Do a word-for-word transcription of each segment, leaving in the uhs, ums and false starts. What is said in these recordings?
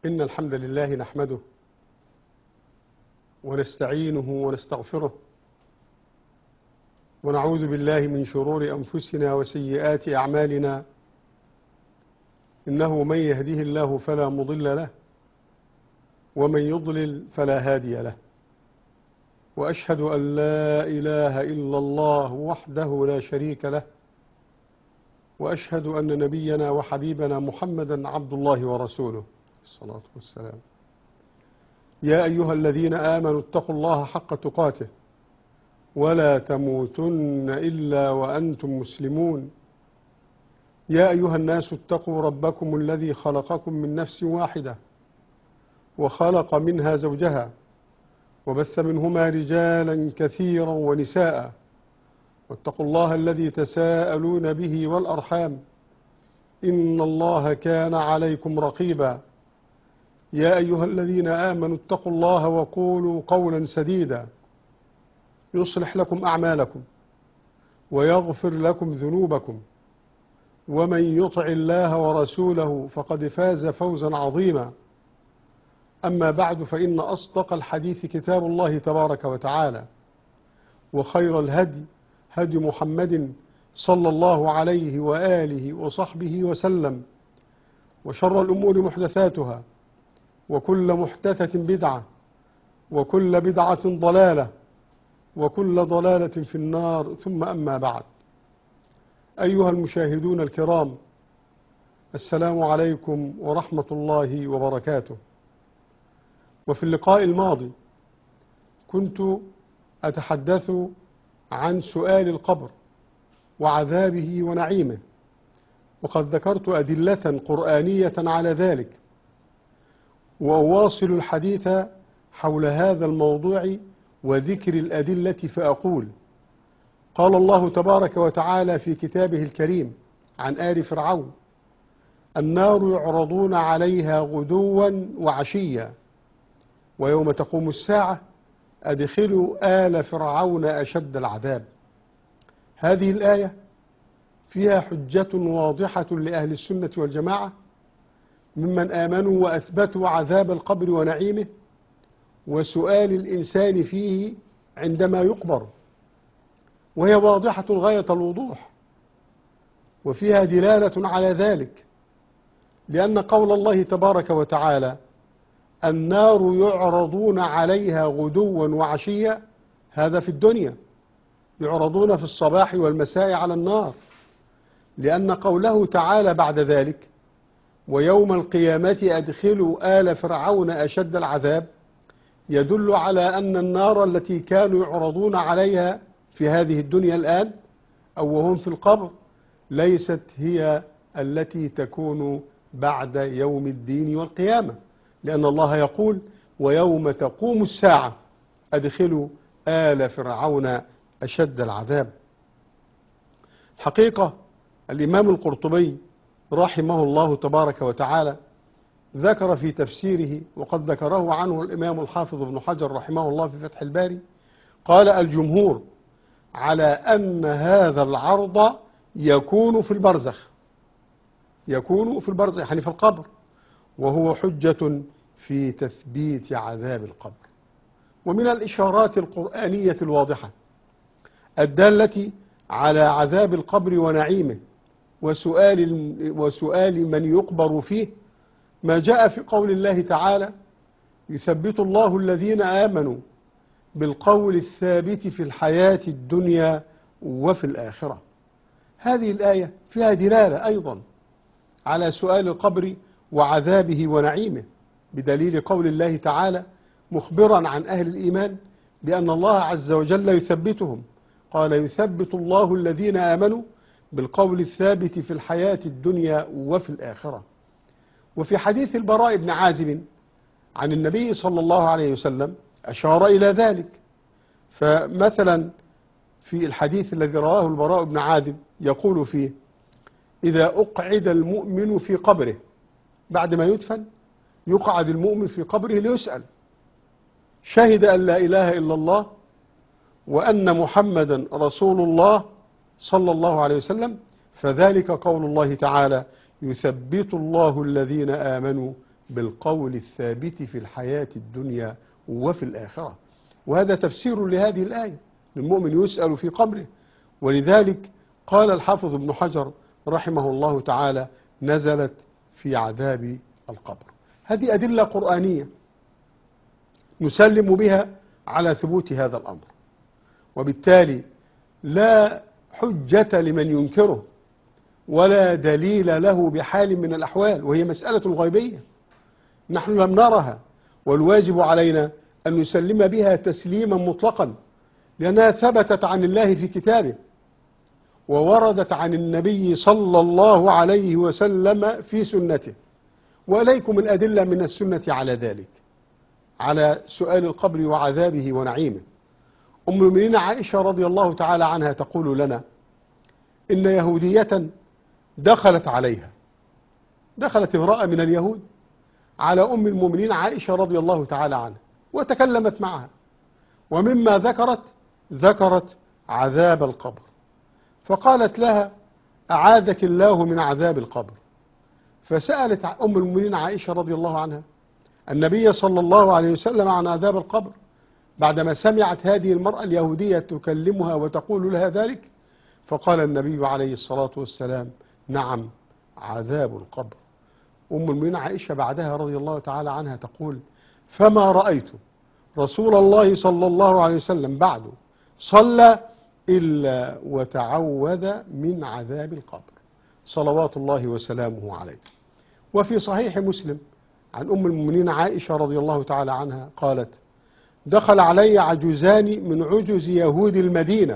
إن الحمد لله نحمده ونستعينه ونستغفره ونعوذ بالله من شرور أنفسنا وسيئات أعمالنا. إنه من يهده الله فلا مضل له ومن يضلل فلا هادي له، وأشهد أن لا إله إلا الله وحده لا شريك له، وأشهد أن نبينا وحبيبنا محمدا عبد الله ورسوله الصلاة والسلام. يا أيها الذين آمنوا اتقوا الله حق تقاته ولا تموتن إلا وأنتم مسلمون. يا أيها الناس اتقوا ربكم الذي خلقكم من نفس واحدة وخلق منها زوجها وبث منهما رجالا كثيرا ونساء، واتقوا الله الذي تساءلون به والأرحام إن الله كان عليكم رقيبا. يا أيها الذين آمنوا اتقوا الله وقولوا قولا سديدا يصلح لكم أعمالكم ويغفر لكم ذنوبكم، ومن يطع الله ورسوله فقد فاز فوزا عظيما. أما بعد، فإن أصدق الحديث كتاب الله تبارك وتعالى، وخير الهدي هدي محمد صلى الله عليه وآله وصحبه وسلم، وشر الأمور محدثاتها، وكل محدثة بدعة، وكل بدعة ضلالة، وكل ضلالة في النار. ثم أما بعد، أيها المشاهدون الكرام، السلام عليكم ورحمة الله وبركاته. وفي اللقاء الماضي كنت أتحدث عن سؤال القبر وعذابه ونعيمه، وقد ذكرت أدلة قرآنية على ذلك، وأواصل الحديث حول هذا الموضوع وذكر الأدلة فأقول: قال الله تبارك وتعالى في كتابه الكريم عن آل فرعون: النار يعرضون عليها غدوا وعشيا ويوم تقوم الساعة أدخلوا آل فرعون أشد العذاب. هذه الآية فيها حجة واضحة لأهل السنة والجماعة ممن آمنوا وأثبتوا عذاب القبر ونعيمه وسؤال الإنسان فيه عندما يقبر، وهي واضحة غاية الوضوح، وفيها دلالة على ذلك، لأن قول الله تبارك وتعالى: النار يعرضون عليها غدوا وعشيا، هذا في الدنيا، يعرضون في الصباح والمساء على النار، لأن قوله تعالى بعد ذلك: ويوم القيامة أدخلوا آل فرعون أشد العذاب، يدل على أن النار التي كانوا يعرضون عليها في هذه الدنيا الآن أو وهم في القبر ليست هي التي تكون بعد يوم الدين والقيامة، لأن الله يقول: ويوم تقوم الساعة أدخلوا آل فرعون أشد العذاب. حقيقة الإمام القرطبي رحمه الله تبارك وتعالى ذكر في تفسيره، وقد ذكره عنه الإمام الحافظ ابن حجر رحمه الله في فتح الباري، قال: الجمهور على أن هذا العرض يكون في البرزخ، يكون في البرزخ يعني في القبر، وهو حجة في تثبيت عذاب القبر. ومن الإشارات القرآنية الواضحة الدالة على عذاب القبر ونعيمه وسؤال, وسؤال من يقبر فيه ما جاء في قول الله تعالى: يثبت الله الذين آمنوا بالقول الثابت في الحياة الدنيا وفي الآخرة. هذه الآية فيها دلالة أيضا على سؤال القبر وعذابه ونعيمه، بدليل قول الله تعالى مخبرا عن أهل الإيمان بأن الله عز وجل يثبتهم، قال: يثبت الله الذين آمنوا بالقول الثابت في الحياة الدنيا وفي الآخرة. وفي حديث البراء بن عازب عن النبي صلى الله عليه وسلم أشار إلى ذلك، فمثلا في الحديث الذي رواه البراء بن عازب يقول فيه: إذا أقعد المؤمن في قبره، بعد ما يدفن يقعد المؤمن في قبره ليسأل: شهد أن لا إله إلا الله وأن محمدا رسول الله صلى الله عليه وسلم، فذلك قول الله تعالى: يثبت الله الذين آمنوا بالقول الثابت في الحياة الدنيا وفي الآخرة. وهذا تفسير لهذه الآية، المؤمن يسأل في قبره. ولذلك قال الحافظ ابن حجر رحمه الله تعالى: نزلت في عذاب القبر. هذه أدلة قرآنية نسلم بها على ثبوت هذا الأمر، وبالتالي لا حجة لمن ينكره ولا دليل له بحال من الأحوال، وهي مسألة غيبية نحن لم نرها، والواجب علينا أن نسلم بها تسليما مطلقا، لأنها ثبتت عن الله في كتابه ووردت عن النبي صلى الله عليه وسلم في سنته. وإليكم الأدلة من السنة على ذلك، على سؤال القبر وعذابه ونعيمه. أم المؤمنين عائشة رضي الله تعالى عنها تقول لنا إن يهودية دخلت عليها، دخلت امرأة من اليهود على أم المؤمنين عائشة رضي الله تعالى عنها وتكلمت معها، ومما ذكرت ذكرت عذاب القبر، فقالت لها: أعاذك الله من عذاب القبر. فسألت أم المؤمنين عائشة رضي الله عنها النبي صلى الله عليه وسلم عن عذاب القبر بعدما سمعت هذه المرأة اليهودية تكلمها وتقول لها ذلك، فقال النبي عليه الصلاة والسلام: نعم، عذاب القبر. أم المؤمنين عائشة بعدها رضي الله تعالى عنها تقول: فما رأيت رسول الله صلى الله عليه وسلم بعد صلى إلا وتعوذ من عذاب القبر صلوات الله وسلامه عليه. وفي صحيح مسلم عن أم المؤمنين عائشة رضي الله تعالى عنها قالت: دخل علي عجوزان من عجز يهود المدينة.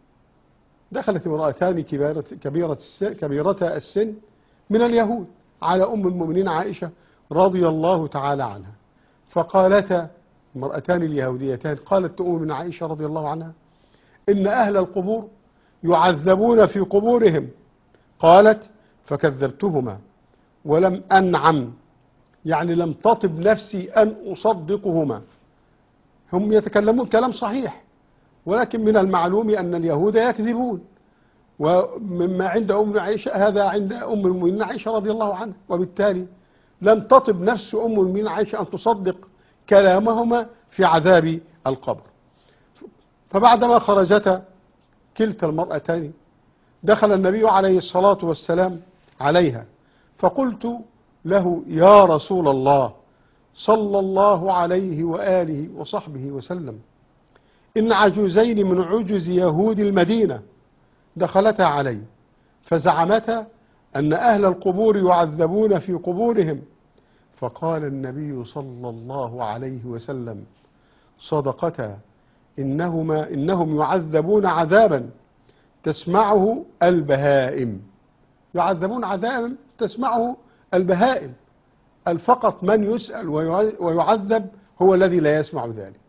دخلت امرأتان كبيرة كبيرة السن كبيرتا السن من اليهود على أم المؤمنين عائشة رضي الله تعالى عنها، فقالتا المرأتان اليهوديتان، قالت أم من عائشة رضي الله عنها: إن أهل القبور يعذبون في قبورهم. قالت: فكذبتهما ولم أنعم، يعني لم تطب نفسي أن أصدقهما. هم يتكلمون كلام صحيح، ولكن من المعلوم أن اليهود يكذبون، ومما عند أم عائشة هذا عند أم المؤمنين عائشة رضي الله عنها، وبالتالي لم تطب نفس أم المؤمنين عائشة أن تصدق كلامهما في عذاب القبر. فبعدما خرجتا كلتا المرأتان دخل النبي عليه الصلاة والسلام عليها، فقلت له: يا رسول الله صلى الله عليه وآله وصحبه وسلم، إن عجوزين من عجز يهود المدينة دخلتا علي فزعمتا أن أهل القبور يعذبون في قبورهم. فقال النبي صلى الله عليه وسلم: صدقتا، إنهما إنهم يعذبون عذابا تسمعه البهائم. يعذبون عذابا تسمعه البهائم. الفقط من يسأل ويعذب هو الذي لا يسمع ذلك.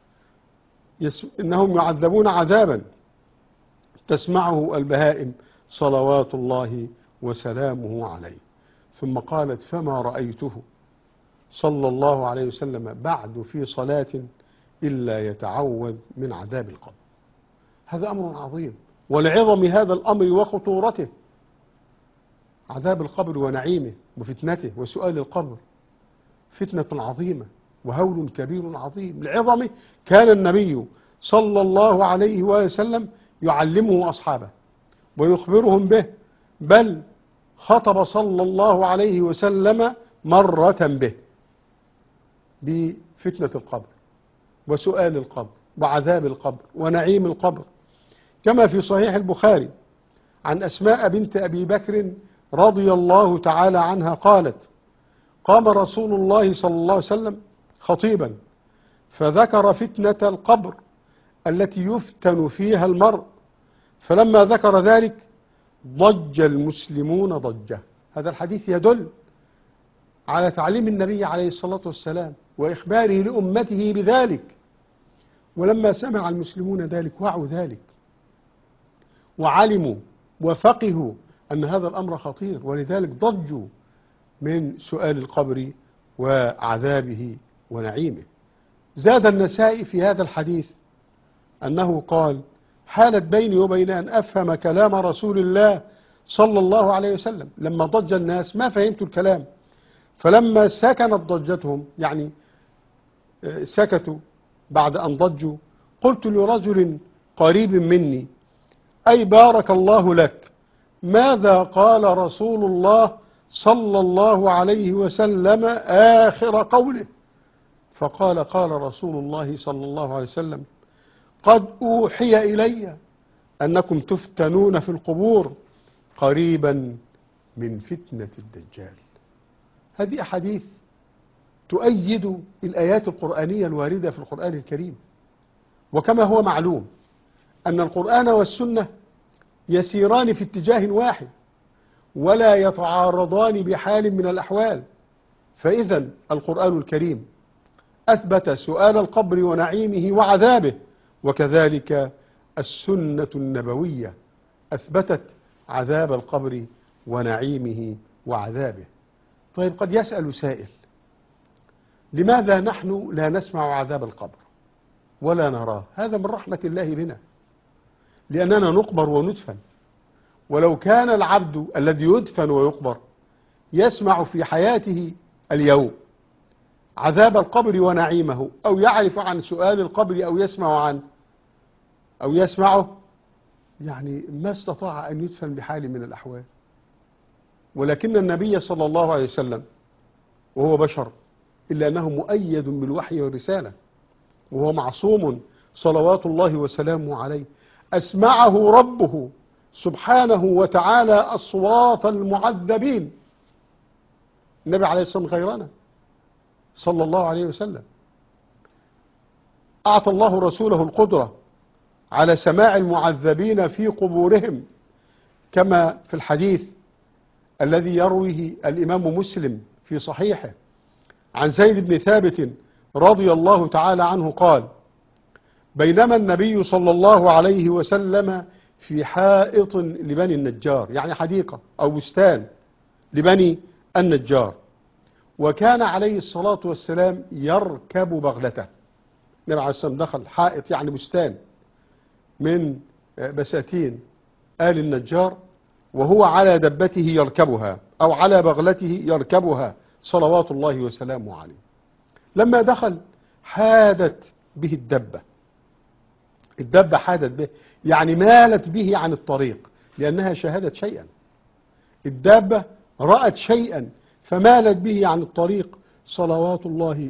إنهم يعذبون عذابا تسمعه البهائم صلوات الله وسلامه عليه. ثم قالت: فما رأيته صلى الله عليه وسلم بعد في صلاة إلا يتعوذ من عذاب القبر. هذا أمر عظيم، ولعظم هذا الأمر وخطورته، عذاب القبر ونعيمه وفتنته وسؤال القبر فتنة عظيمة وهول كبير عظيم. لعظمه كان النبي صلى الله عليه وسلم يعلمه أصحابه ويخبرهم به، بل خطب صلى الله عليه وسلم مرة به بفتنة القبر وسؤال القبر وعذاب القبر ونعيم القبر، كما في صحيح البخاري عن أسماء بنت أبي بكر رضي الله تعالى عنها قالت: قام رسول الله صلى الله عليه وسلم خطيبا فذكر فتنة القبر التي يفتن فيها المرء، فلما ذكر ذلك ضج المسلمون ضجة. هذا الحديث يدل على تعليم النبي عليه الصلاة والسلام وإخباره لأمته بذلك، ولما سمع المسلمون ذلك وعوا ذلك وعلموا وفقهوا أن هذا الأمر خطير، ولذلك ضجوا من سؤال القبر وعذابه ونعيمه. زاد النسائي في هذا الحديث أنه قال: حالت بيني وبين أن أفهم كلام رسول الله صلى الله عليه وسلم. لما ضج الناس ما فهمت الكلام، فلما سكنت ضجتهم، يعني سكتوا بعد أن ضجوا، قلت لرجل قريب مني: أي بارك الله لك، ماذا قال رسول الله صلى الله عليه وسلم آخر قوله؟ فقال: قال رسول الله صلى الله عليه وسلم: قد أوحي إلي أنكم تفتنون في القبور قريبا من فتنة الدجال. هذه أحاديث تؤيد الآيات القرآنية الواردة في القرآن الكريم. وكما هو معلوم أن القرآن والسنة يسيران في اتجاه واحد ولا يتعارضان بحال من الأحوال. فإذا القرآن الكريم أثبت سؤال القبر ونعيمه وعذابه، وكذلك السنة النبوية أثبتت عذاب القبر ونعيمه وعذابه. طيب، قد يسأل سائل: لماذا نحن لا نسمع عذاب القبر ولا نراه؟ هذا من رحمة الله بنا، لأننا نقبر وندفن. ولو كان العبد الذي يدفن ويقبر يسمع في حياته اليوم عذاب القبر ونعيمه، أو يعرف عن سؤال القبر، أو يسمع عنه أو يسمعه، يعني ما استطاع أن يدفن بحال من الأحوال. ولكن النبي صلى الله عليه وسلم وهو بشر، إلا أنه مؤيد بالوحي والرسالة، وهو معصوم صلوات الله وسلامه عليه، أسمعه ربه سبحانه وتعالى أصوات المعذبين. النبي عليه الصلاة والسلام غيرنا صلى الله عليه وسلم. أعطى الله رسوله القدرة على سماع المعذبين في قبورهم، كما في الحديث الذي يرويه الإمام مسلم في صحيحه عن زيد بن ثابت رضي الله تعالى عنه قال: بينما النبي صلى الله عليه وسلم في حائط لبني النجار، يعني حديقة أو بستان لبني النجار، وكان عليه الصلاة والسلام يركب بغلته. النبي عليه الصلاة والسلام دخل حائط، يعني بستان من بساتين آل النجار، وهو على دبته يركبها أو على بغلته يركبها صلوات الله وسلامه عليه. لما دخل حادت به الدبة، الدبة حادت به، يعني مالت به عن الطريق، لأنها شاهدت شيئا. الدابة رأت شيئا فمالت به عن الطريق صلوات الله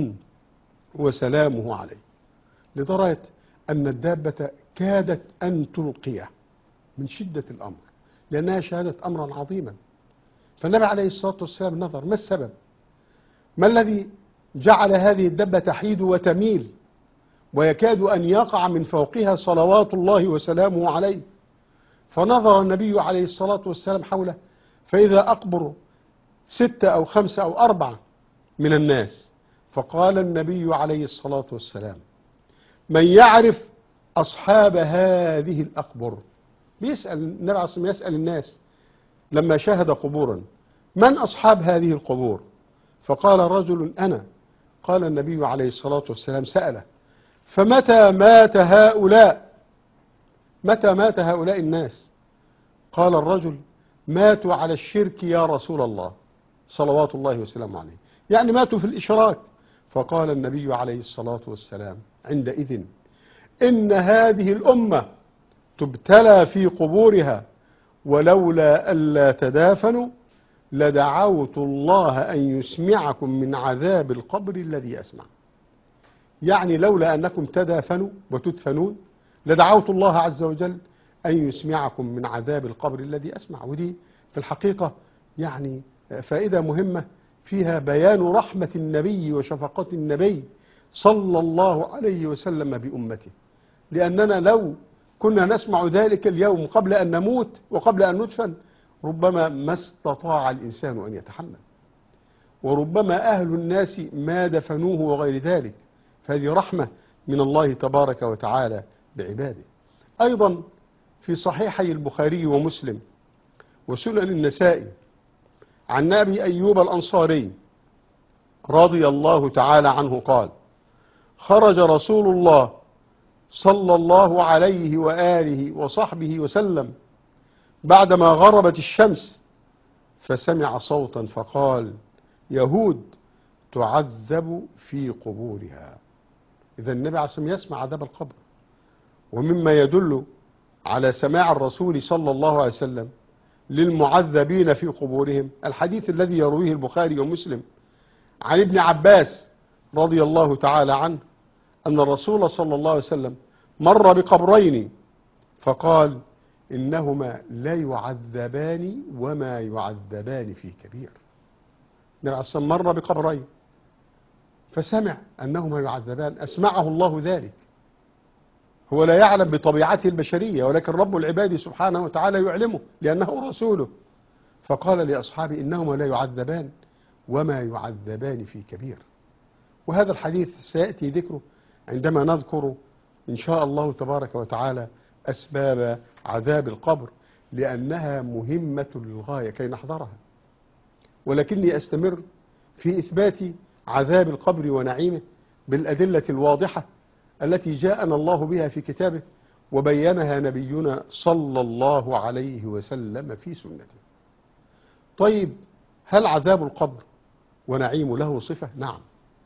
وسلامه عليه، لدرجة أن الدابة كادت أن تلقيه من شدة الأمر، لأنها شاهدت أمرا عظيما. فالنبي عليه الصلاة والسلام نظر: ما السبب؟ ما الذي جعل هذه الدابة تحيد وتميل ويكاد أن يقع من فوقها صلوات الله وسلامه عليه؟ فنظر النبي عليه الصلاة والسلام حوله، فإذا أقبر ستة أو خمسة أو أربعة من الناس. فقال النبي عليه الصلاة والسلام: من يعرف أصحاب هذه الأقبر؟ بيسأل النبي عليه الصلاة والسلام، يسأل الناس لما شاهد قبورا: من أصحاب هذه القبور؟ فقال رجل: أنا. قال النبي عليه الصلاة والسلام سأله: فمتى مات هؤلاء؟ متى مات هؤلاء الناس؟ قال الرجل: ماتوا على الشرك يا رسول الله صلوات الله وسلامه عليه، يعني ماتوا في الإشراك. فقال النبي عليه الصلاة والسلام عندئذ: إن هذه الأمة تبتلى في قبورها، ولولا ألا تدافنوا لدعوت الله أن يسمعكم من عذاب القبر الذي أسمع. يعني لولا أنكم تدافنوا وتدفنون لدعوت الله عز وجل أن يسمعكم من عذاب القبر الذي أسمع. ودي في الحقيقة يعني فائدة مهمة فيها بيان رحمة النبي وشفقة النبي صلى الله عليه وسلم بأمته، لأننا لو كنا نسمع ذلك اليوم قبل أن نموت وقبل أن ندفن ربما ما استطاع الإنسان أن يتحمل، وربما أهل الناس ما دفنوه وغير ذلك. فهذه رحمة من الله تبارك وتعالى بعباده. أيضا في صحيحي البخاري ومسلم وسنن النسائي عن أبي أيوب الأنصاري رضي الله تعالى عنه قال: خرج رسول الله صلى الله عليه وآله وصحبه وسلم بعدما غربت الشمس، فسمع صوتا فقال: يهود تعذب في قبورها. إذا النبي عليه الصلاة والسلام يسمع عذاب القبر. ومما يدل على سماع الرسول صلى الله عليه وسلم للمعذبين في قبورهم الحديث الذي يرويه البخاري ومسلم عن ابن عباس رضي الله تعالى عنه أن الرسول صلى الله عليه وسلم مر بقبرين فقال إنهما لا يعذبان وما يعذبان في كبير. النبي عليه الصلاة والسلام مر بقبرين فسمع أنهما يعذبان، أسمعه الله ذلك. هو لا يعلم بطبيعته البشرية، ولكن رب العباد سبحانه وتعالى يعلمه لأنه رسوله. فقال لأصحابه إنهما لا يعذبان وما يعذبان في كبير. وهذا الحديث سيأتي ذكره عندما نذكر إن شاء الله تبارك وتعالى أسباب عذاب القبر، لأنها مهمة للغاية كي نحذرها. ولكني أستمر في إثبات عذاب القبر ونعيمه بالأدلة الواضحة التي جاءنا الله بها في كتابه وبينها نبينا صلى الله عليه وسلم في سنته. طيب، هل عذاب القبر ونعيم له صفة؟ نعم،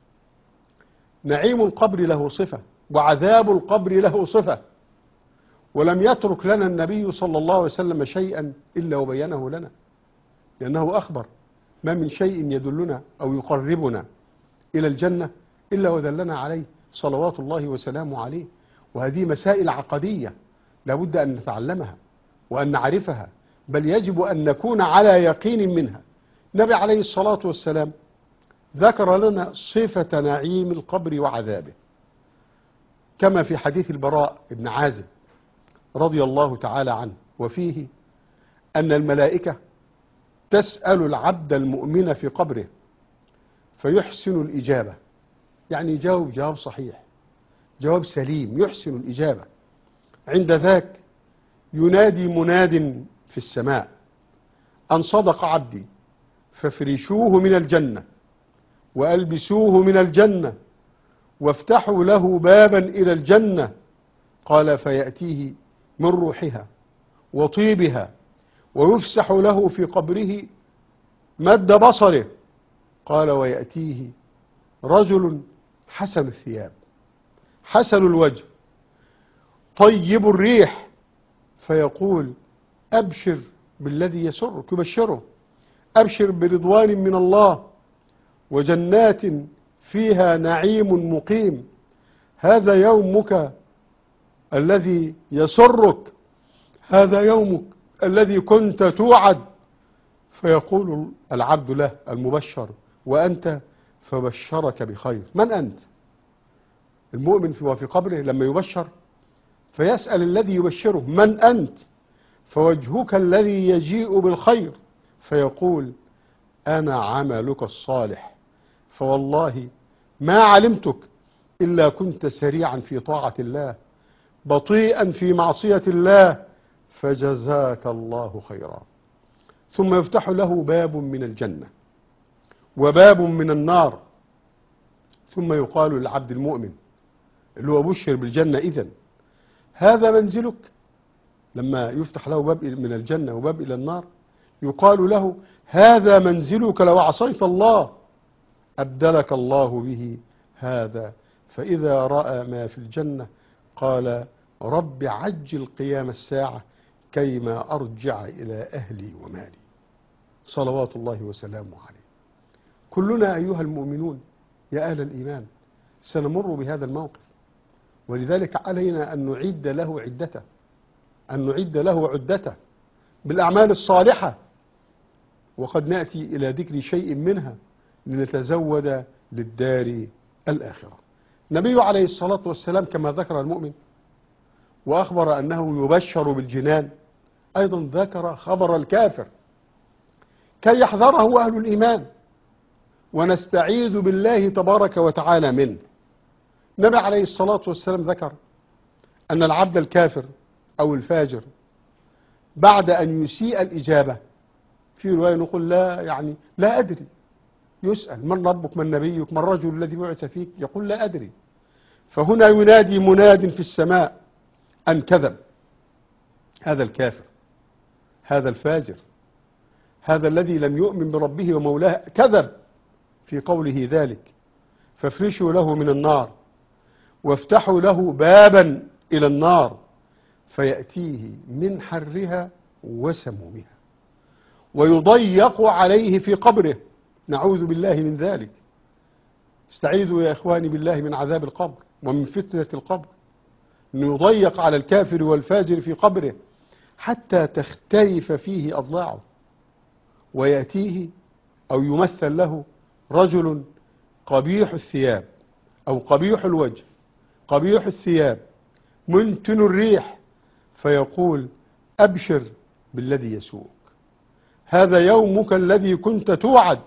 نعيم القبر له صفة وعذاب القبر له صفة، ولم يترك لنا النبي صلى الله عليه وسلم شيئا إلا وبينه لنا، لأنه أخبر ما من شيء يدلنا أو يقربنا إلى الجنة إلا ودلنا عليه صلوات الله وسلامه عليه. وهذه مسائل عقدية لابد أن نتعلمها وأن نعرفها، بل يجب أن نكون على يقين منها. النبي عليه الصلاة والسلام ذكر لنا صفة نعيم القبر وعذابه كما في حديث البراء بن عازب رضي الله تعالى عنه، وفيه أن الملائكة تسأل العبد المؤمن في قبره فيحسن الإجابة، يعني يجاوب جواب صحيح، جواب سليم، يحسن الإجابة. عند ذاك ينادي مناد في السماء أن صدق عبدي فافرشوه من الجنة وألبسوه من الجنة وافتحوا له بابا إلى الجنة. قال فيأتيه من روحها وطيبها ويفسح له في قبره مد بصره. قال ويأتيه رجل حسن الثياب حسن الوجه طيب الريح فيقول أبشر بالذي يسرك، يبشره أبشر برضوان من الله وجنات فيها نعيم مقيم، هذا يومك الذي يسرك، هذا يومك الذي كنت توعد. فيقول العبد له المبشر وأنت؟ فبشرك بخير. من أنت؟ المؤمن في قبره لما يبشر فيسأل الذي يبشره من أنت؟ فوجهك الذي يجيء بالخير، فيقول أنا عملك الصالح، فوالله ما علمتك إلا كنت سريعا في طاعة الله بطيئا في معصية الله، فجزاك الله خيرا. ثم يفتح له باب من الجنة وباب من النار، ثم يقال للعبد المؤمن اللي هو بشر بالجنة إذن هذا منزلك. لما يفتح له باب من الجنة وباب إلى النار يقال له هذا منزلك لو عصيت الله، أبدلك الله به هذا. فإذا رأى ما في الجنة قال رب عجل قيام الساعة كيما أرجع إلى أهلي ومالي، صلوات الله وسلامه عليه. كلنا أيها المؤمنون يا أهل الإيمان سنمر بهذا الموقف، ولذلك علينا أن نعد له عدته أن نعد له عدته بالأعمال الصالحة، وقد نأتي إلى ذكر شيء منها لنتزود للدار الآخرة. النبي عليه الصلاة والسلام كما ذكر المؤمن وأخبر أنه يبشر بالجنان، أيضا ذكر خبر الكافر كي يحذره أهل الإيمان ونستعيذ بالله تبارك وتعالى منه. النبي عليه الصلاة والسلام ذكر أن العبد الكافر أو الفاجر بعد أن يسيء الإجابة، في رواية نقول لا يعني لا أدري، يسأل من ربك من نبيك من الرجل الذي بعث فيك، يقول لا أدري. فهنا ينادي مناد في السماء أن كذب هذا الكافر، هذا الفاجر، هذا الذي لم يؤمن بربه ومولاه، كذب في قوله ذلك: فافرشوا له من النار وافتحوا له بابا إلى النار فيأتيه من حرها وسمومها ويضيق عليه في قبره. نعوذ بالله من ذلك. استعيذوا يا إخواني بالله من عذاب القبر ومن فتنة القبر، أنه يضيق على الكافر والفاجر في قبره حتى تختلف فيه أضلاعه، ويأتيه أو يمثل له رجل قبيح الثياب أو قبيح الوجه قبيح الثياب منتن الريح، فيقول: أبشر بالذي يسوءك، هذا يومك الذي كنت توعد.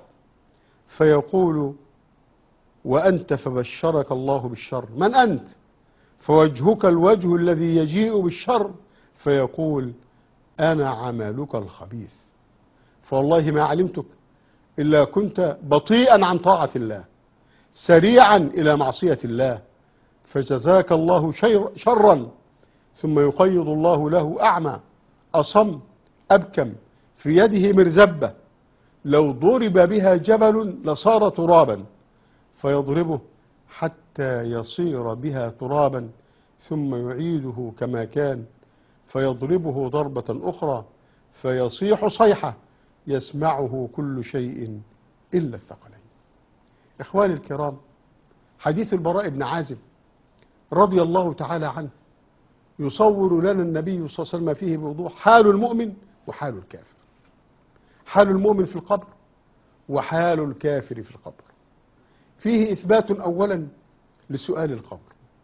فيقول: وأنت فبشرك الله بالشر، من أنت؟ فوجهك الوجه الذي يجيء بالشر. فيقول: أنا عملك الخبيث، فوالله ما علمتك إلا كنت بطيئا عن طاعة الله سريعا إلى معصية الله، فجزاك الله شرا. ثم يقيض الله له أعمى أصم أبكم في يده مرزبة، لو ضرب بها جبل لصار ترابا، فيضربه حتى يصير بها ترابا ثم يعيده كما كان، فيضربه ضربة أخرى فيصيح صيحة يسمعه كل شيء إلا الثقلين. إخواني الكرام، حديث البراء بن عازب رضي الله تعالى عنه يصور لنا النبي صلى الله عليه وسلم فيه بوضوح حال المؤمن وحال الكافر، حال المؤمن في القبر وحال الكافر في القبر. فيه إثبات أولا لسؤال القبر،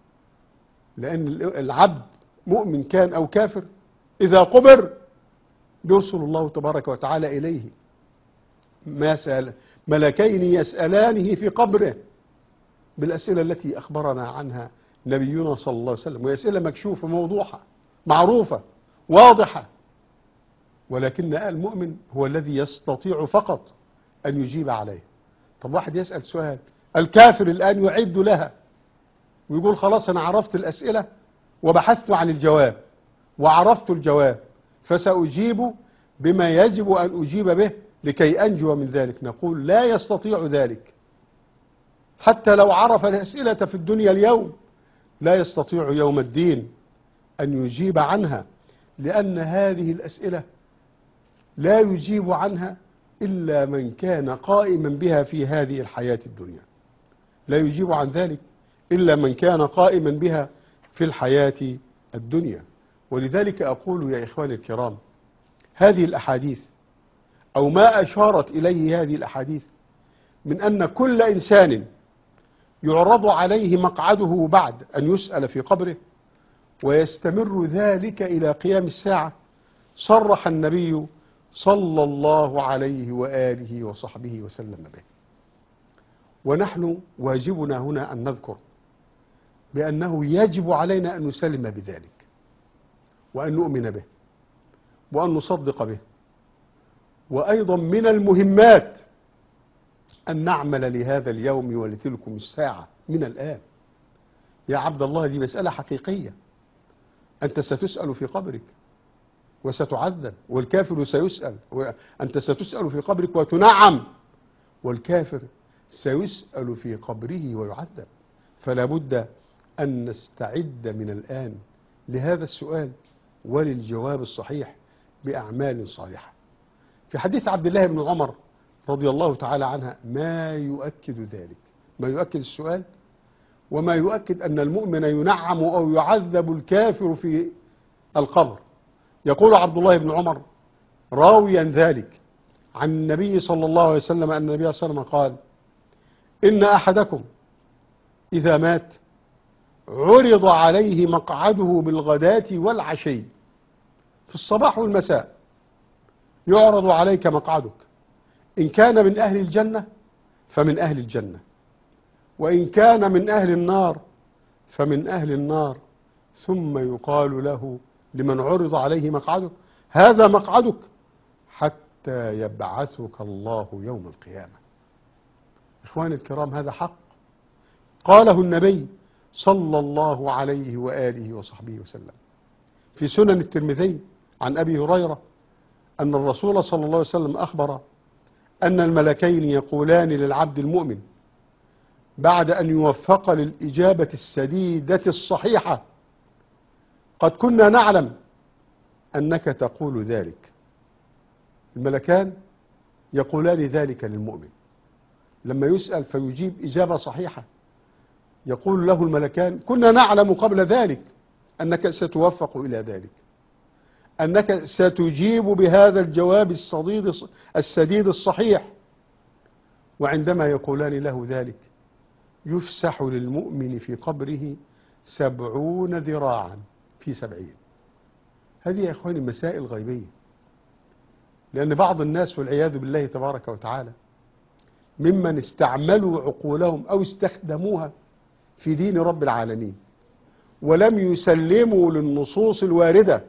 لأن العبد مؤمن كان أو كافر إذا قبر يرسل الله تبارك وتعالى إليه ما سأل ملكين يسألانه في قبره بالأسئلة التي أخبرنا عنها نبينا صلى الله عليه وسلم، وأسئلة مكشوفة موضوحة معروفة واضحة، ولكن المؤمن هو الذي يستطيع فقط أن يجيب عليه. طب واحد يسأل سؤال، الكافر الآن يعد لها ويقول: خلاص أنا عرفت الأسئلة وبحثت عن الجواب وعرفت الجواب فسأجيب بما يجب أن أجيب به لكي أنجو من ذلك. نقول: لا يستطيع ذلك، حتى لو عرف الأسئلة في الدنيا اليوم لا يستطيع يوم الدين أن يجيب عنها، لأن هذه الأسئلة لا يجيب عنها إلا من كان قائما بها في هذه الحياة الدنيا، لا يجيب عن ذلك إلا من كان قائما بها في الحياة الدنيا. ولذلك أقول يا إخواني الكرام، هذه الأحاديث أو ما أشارت إليه هذه الأحاديث من أن كل إنسان يعرض عليه مقعده بعد أن يسأل في قبره ويستمر ذلك إلى قيام الساعة، صرح النبي صلى الله عليه وآله وصحبه وسلم به. ونحن واجبنا هنا أن نذكر بأنه يجب علينا أن نسلم بذلك وأن نؤمن به وأن نصدق به، وأيضا من المهمات أن نعمل لهذا اليوم ولتلكم الساعة من الآن. يا عبد الله، دي مسألة حقيقية، أنت ستسأل في قبرك وستعذب، والكافر سيسأل، أنت ستسأل في قبرك وتنعم، والكافر سيسأل في قبره ويعذب. فلا بد أن نستعد من الآن لهذا السؤال وللجواب الصحيح بأعمال صالحة. في حديث عبد الله بن عمر رضي الله تعالى عنها ما يؤكد ذلك، ما يؤكد السؤال وما يؤكد أن المؤمن ينعم أو يعذب الكافر في القبر. يقول عبد الله بن عمر راويا ذلك عن النبي صلى الله عليه وسلم أن النبي صلى الله عليه وسلم قال: إن أحدكم إذا مات عرض عليه مقعده بالغداة والعشي، في الصباح والمساء يعرض عليك مقعدك، إن كان من أهل الجنة فمن أهل الجنة، وإن كان من أهل النار فمن أهل النار، ثم يقال له لمن عرض عليه مقعدك: هذا مقعدك حتى يبعثك الله يوم القيامة. إخواني الكرام، هذا حق قاله النبي صلى الله عليه وآله وصحبه وسلم. في سنن الترمذي عن أبي هريرة أن الرسول صلى الله عليه وسلم أخبر أن الملكين يقولان للعبد المؤمن بعد أن يوفق للإجابة السديدة الصحيحة: قد كنا نعلم أنك تقول ذلك. الملكان يقولان ذلك للمؤمن لما يسأل فيجيب إجابة صحيحة، يقول له الملكان: كنا نعلم قبل ذلك أنك ستوفق إلى ذلك، أنك ستجيب بهذا الجواب الصديد السديد الصحيح. وعندما يقولان له ذلك يفسح للمؤمن في قبره سبعون ذراعا في سبعين. هذه يا إخواني مسائل غيبية، لأن بعض الناس والعياذ بالله تبارك وتعالى ممن استعملوا عقولهم أو استخدموها في دين رب العالمين ولم يسلموا للنصوص الواردة.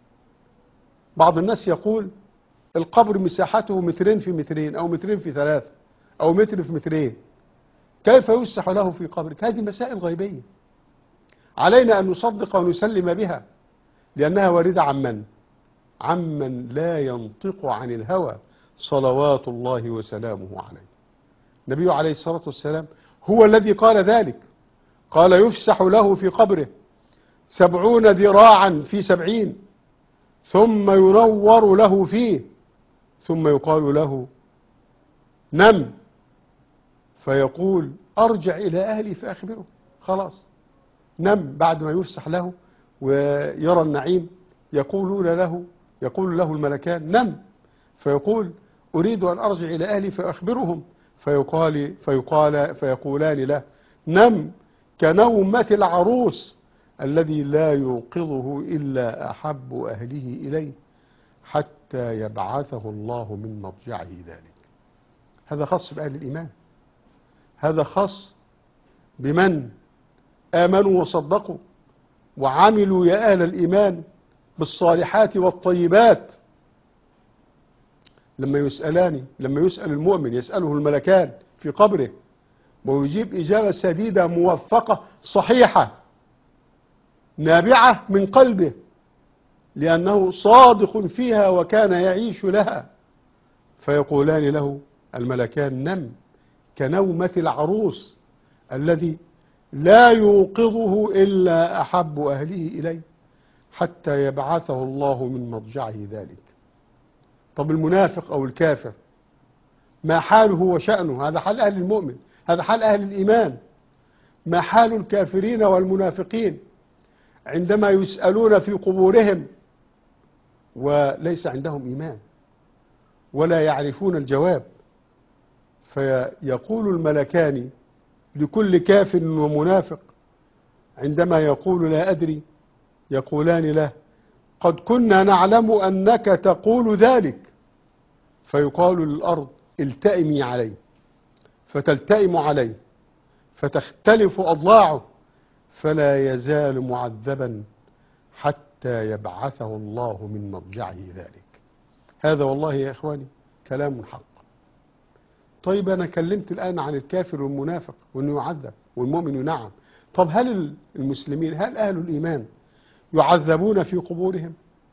بعض الناس يقول القبر مساحته مترين في مترين أو مترين في ثلاثة أو متر في مترين، كيف يفسح له في قبرك؟ هذه مسائل غيبية علينا أن نصدق ونسلم بها، لأنها واردة عن من؟ عمن لا ينطق عن الهوى صلوات الله وسلامه عليه. النبي عليه الصلاة والسلام هو الذي قال ذلك، قال يفسح له في قبره سبعون ذراعا في سبعين، ثم ينور له فيه، ثم يقال له نم، فيقول أرجع إلى أهلي فأخبره. خلاص نم، بعد ما يفسح له ويرى النعيم يقولون له يقول له الملكان نم، فيقول أريد أن أرجع إلى أهلي فأخبرهم، فيقال فيقال فيقولان له نم كنومة العروس الذي لا يوقظه إلا أحب أهله إليه حتى يبعثه الله من مضجعه ذلك. هذا خاص بأهل الإيمان، هذا خاص بمن آمنوا وصدقوا وعملوا يا أهل الإيمان بالصالحات والطيبات. لما يسألان لما يسأل المؤمن يسأله الملكان في قبره ويجيب إجابة سديدة موفقة صحيحة نابعة من قلبه لأنه صادق فيها وكان يعيش لها، فيقولان له الملكان نم كنومة العروس الذي لا يوقظه إلا أحب أهله إليه حتى يبعثه الله من مضجعه ذلك. طب المنافق أو الكافر ما حاله وشأنه؟ هذا حال أهل المؤمن، هذا حال أهل الإيمان. ما حال الكافرين والمنافقين عندما يسألون في قبورهم وليس عندهم إيمان ولا يعرفون الجواب؟ فيقول الملكان لكل كافر ومنافق عندما يقول لا أدري يقولان له قد كنا نعلم أنك تقول ذلك، فيقال للأرض التئمي عليه، فتلتئم عليه فتختلف أضلاعه فلا يزال معذبا حتى يبعثه الله من مضجعه ذلك. هذا والله يا إخواني كلام حق. طيب أنا كلمت الآن عن الكافر والمنافق وأنه يعذب والمؤمن ينعم. طب هل المسلمين، هل أهل الإيمان يعذبون في قبورهم؟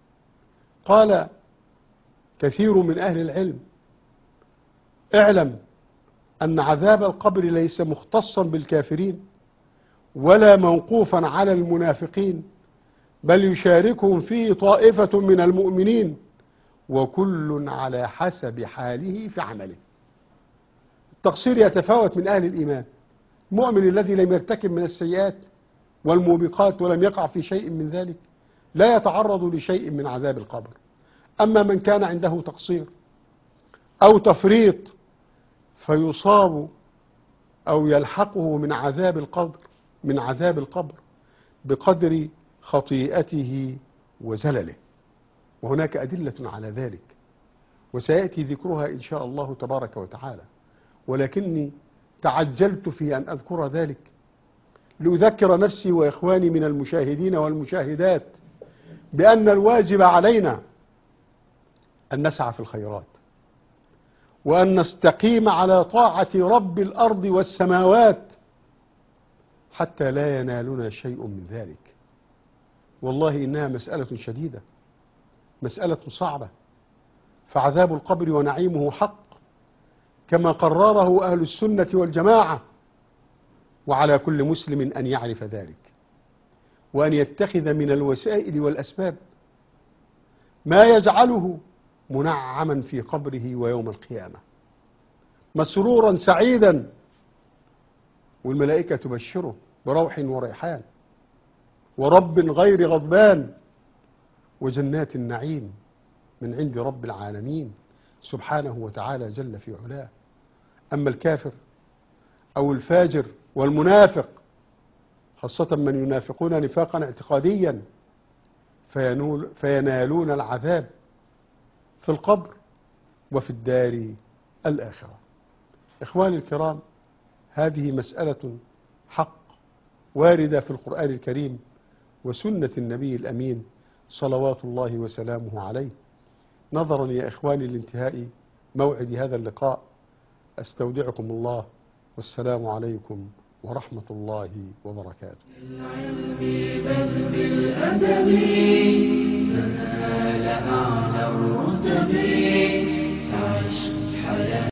قال كثير من أهل العلم اعلم أن عذاب القبر ليس مختصا بالكافرين ولا موقوفا على المنافقين، بل يشاركهم فيه طائفة من المؤمنين وكل على حسب حاله في عمله. التقصير يتفاوت من أهل الإيمان. المؤمن الذي لم يرتكب من السيئات والموبقات ولم يقع في شيء من ذلك لا يتعرض لشيء من عذاب القبر. أما من كان عنده تقصير أو تفريط فيصاب أو يلحقه من عذاب القبر من عذاب القبر بقدر خطيئته وزلله، وهناك أدلة على ذلك وسيأتي ذكرها إن شاء الله تبارك وتعالى، ولكني تعجلت في أن أذكر ذلك لأذكر نفسي وإخواني من المشاهدين والمشاهدات بأن الواجب علينا أن نسعى في الخيرات وأن نستقيم على طاعة رب الأرض والسماوات حتى لا ينالنا شيء من ذلك. والله إنها مسألة شديدة، مسألة صعبة، فعذاب القبر ونعيمه حق كما قرره أهل السنة والجماعة، وعلى كل مسلم أن يعرف ذلك، وأن يتخذ من الوسائل والأسباب ما يجعله منعما في قبره ويوم القيامة مسرورا سعيدا، والملائكة تبشره بروح وريحان ورب غير غضبان وجنات النعيم من عند رب العالمين سبحانه وتعالى جل في علاه. أما الكافر أو الفاجر والمنافق، خاصة من ينافقون نفاقا اعتقاديا، فينول فينالون العذاب في القبر وفي الدار الآخرة. إخواني الكرام، هذه مسألة حق واردة في القرآن الكريم وسنة النبي الأمين صلوات الله وسلامه عليه. نظرا يا إخواني لانتهاء موعد هذا اللقاء، أستودعكم الله، والسلام عليكم ورحمة الله وبركاته. بالعلم بل بالأدب تنال أعلى الرتب، فعش حياة